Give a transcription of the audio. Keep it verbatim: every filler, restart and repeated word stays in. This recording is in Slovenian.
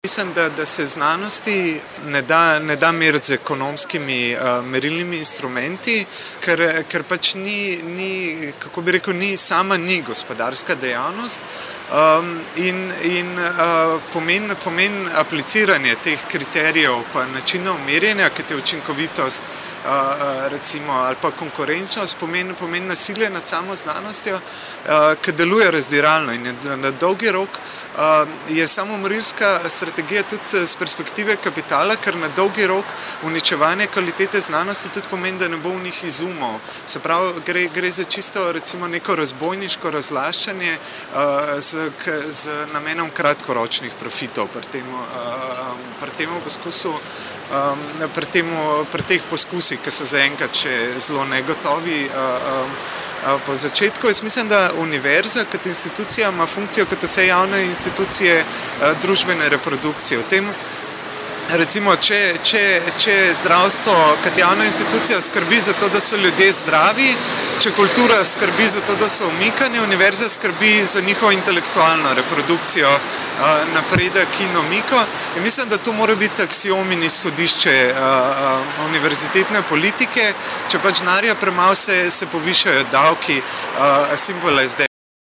Mislim, da, da se znanosti ne da, ne da meriti z ekonomskimi uh, merilnimi instrumenti, ker, ker pač ni, ni, kako bi rekel, ni, sama ni gospodarska dejavnost um, in, in uh, pomen, pomen apliciranje teh kriterijev pa načinov merjenja, kot je učinkovitost uh, recimo, ali pa konkurenčnost, pomen, pomen nasilja nad samo znanostjo, uh, ki deluje razdiralno in na, na dolgi rok uh, je samomorilska strategija tudi z perspektive kapitala, ker na dolgi rok uničevanje kvalitete znanosti tudi pomeni, da ne bo v njih izumov. Se pravi, gre, gre za čisto recimo neko razbojniško razlaščanje uh, z, k, z namenom kratkoročnih profitov pri tem, uh, pri tem poskusu, um, pri, temu, pri teh poskusih, ki so zaenkrat še zelo negotovi. Uh, um, Po začetku jaz mislim, da univerza kot institucija ima funkcijo kot vse javne institucije družbene reprodukcije. V tem, recimo, če, če, če zdravstvo kot javna institucija skrbi za to, da so ljudje zdravi, če kultura skrbi za to, da so umikani, univerza skrbi za njihovo intelektualno reprodukcijo, napredek in umiko. In mislim, da to mora biti aksiom in izhodišče univerzitetne politike. Če pač denarja premalo, se, se povišajo davki, simbola zdaj.